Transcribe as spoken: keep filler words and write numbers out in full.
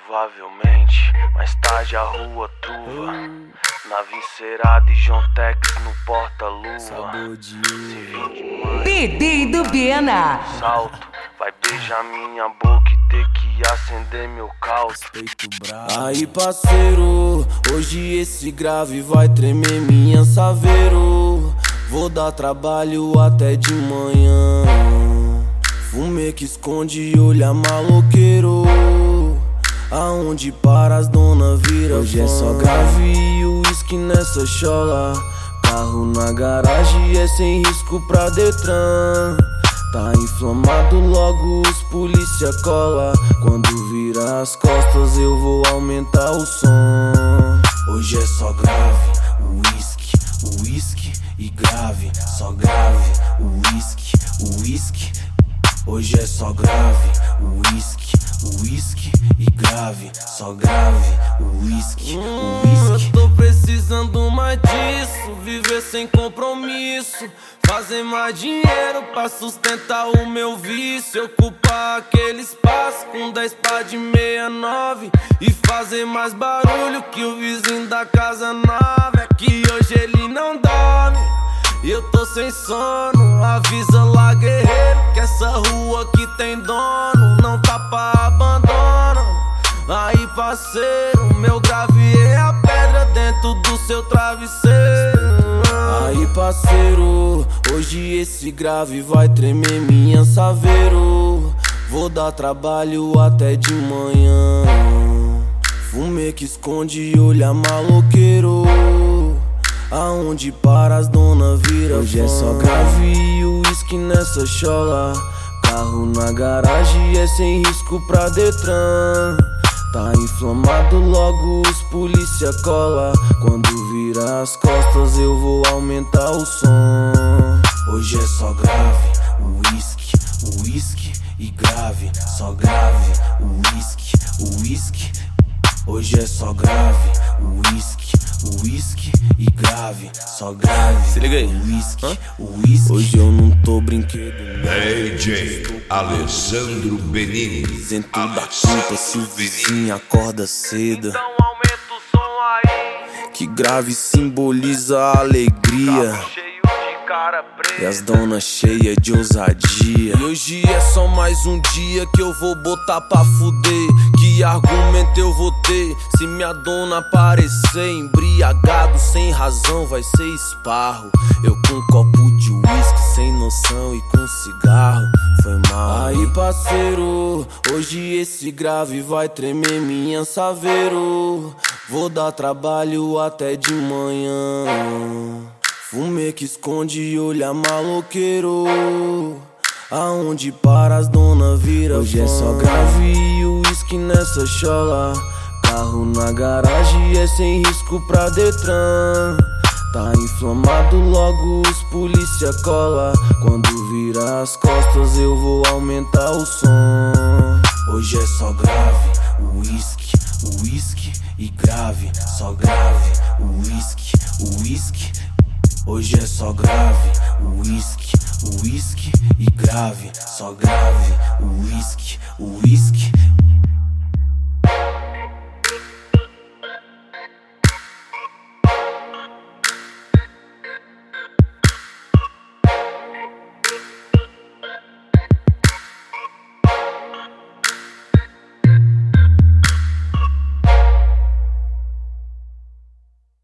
Provavelmente, mais tarde a rua truva. Nave encerada e John Tex no porta-luva. P D do Pena. Salto, vai beijar minha boca e ter que acender meu calço. Aí parceiro, hoje esse grave vai tremer minha saveiro. Vou dar trabalho até de manhã. Fumê que esconde e olha maloqueiro. Aonde para as dona vira hoje fã. É só grave e uísque nessa chola. Carro na garagem é sem risco pra Detran. Tá inflamado, logo os polícia cola. Quando vira as costas eu vou aumentar o som. Hoje é só grave, uísque, uísque e grave. Só grave, uísque, uísque. Hoje é só grave, uísque, uísque e grave. Só grave, uísque, uísque. Eu tô precisando mais disso, viver sem compromisso. Fazer mais dinheiro pra sustentar o meu vício. Ocupar aquele espaço com dez pá de meia nove. E fazer mais barulho que o vizinho da casa nova. É que hoje ele não dorme e eu tô sem sono. Avisa lá, guerreiro, que essa rua aqui tem dono. Não tá pra abandono. Aí parceiro, meu grave é a pedra dentro do seu travesseiro. Aí parceiro, hoje esse grave vai tremer minha saveiro. Vou dar trabalho até de manhã. Fumê que esconde e olha maloqueiro. Aonde para as dona vira hoje fã. É só grave e uísque nessa chola. Carro na garagem é sem risco pra Detran. Tá inflamado, logo os polícia cola. Quando vira as costas eu vou aumentar o som. Hoje é só grave, uísque, uísque e grave. Só grave, uísque, uísque. Hoje é só grave, uísque, uísque e grave. Só grave, se liga aí, uísque, uísque. Hoje eu não tô brinquedo, D J Alessandro Benini. Isento da culpa se o vizinho acorda cedo. Então aumenta o som aí. Que grave simboliza a alegria. Carro cheio de cara preta. E as donas cheias de ousadia. E hoje é só mais um dia que eu vou botar pra fuder. Que argumento eu vou ter se minha dona aparecer embriagado sem razão? Vai ser esparro. Eu com um copo de uísque sem noção e com cigarro. Foi mal. Aí parceiro, hoje esse grave vai tremer minha saveiro. Vou dar trabalho até de manhã. Fumê que esconde e olha maloqueiro. Aonde para as dona vira hoje fã. É só grave e uísque nessa chola. Carro na garagem é sem risco pra Detran. Tá inflamado, logo os polícia cola. Quando vira as costas eu vou aumentar o som. Hoje é só grave, uísque, uísque e grave. Só grave, uísque, uísque. Hoje é só grave, uísque, uísque e grave. Só grave, uísque, uísque.